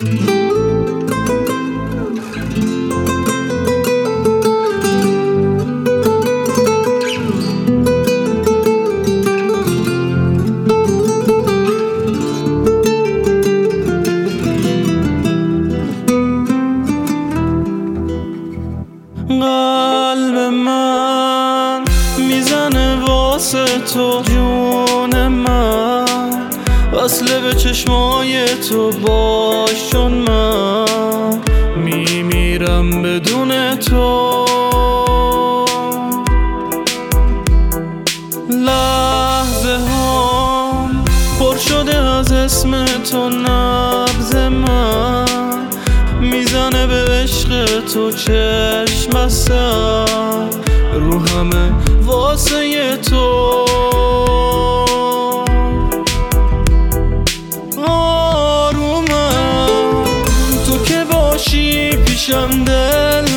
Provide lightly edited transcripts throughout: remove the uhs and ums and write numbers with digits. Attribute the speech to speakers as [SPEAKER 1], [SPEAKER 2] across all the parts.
[SPEAKER 1] قلب من میزنه واسه تو، جون من وصله به چشمای تو باش، چون من میمیرم بدون تو. لحظه هام پر شده از اسم تو، نبض من میزنه به عشق تو، چشم هستم رو همه واسه تو. آرومم تو که باشی پیشم، دل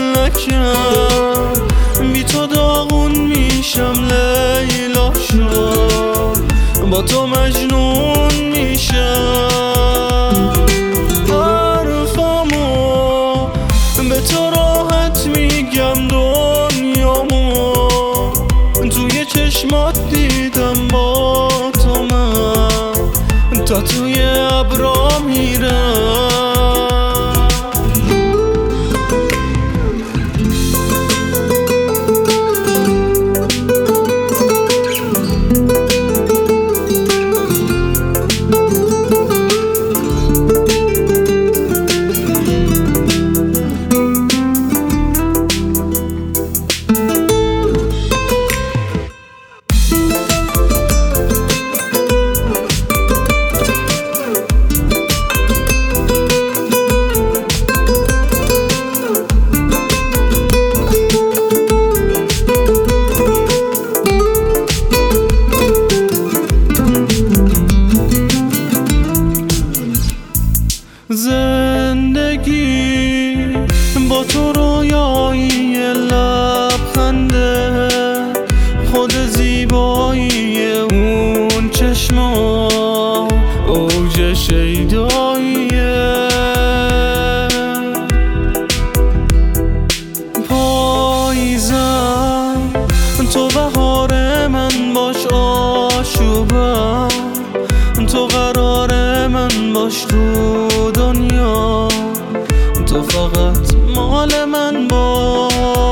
[SPEAKER 1] نکن بی تو داغون میشم، لیلا شد با تو مجنون میشم. به تو راحت میگم دنیامو، توی چشمات دیدم با تو من تا توی ابرا میرم. زندگی با تو رویایی لبخنده، خود زیبایی اون چشما اوج شیداییه. پاییزم تو بهار من باش، آشوبم تو قرار من باش تو دنیا، تو فقط مال من باش.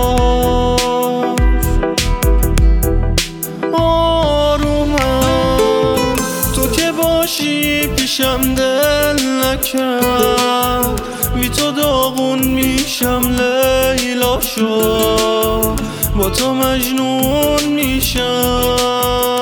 [SPEAKER 1] آرومم تو که باشی پیشم، دل نکن بی تو داغون میشم، لیلا شو با تو مجنون میشم.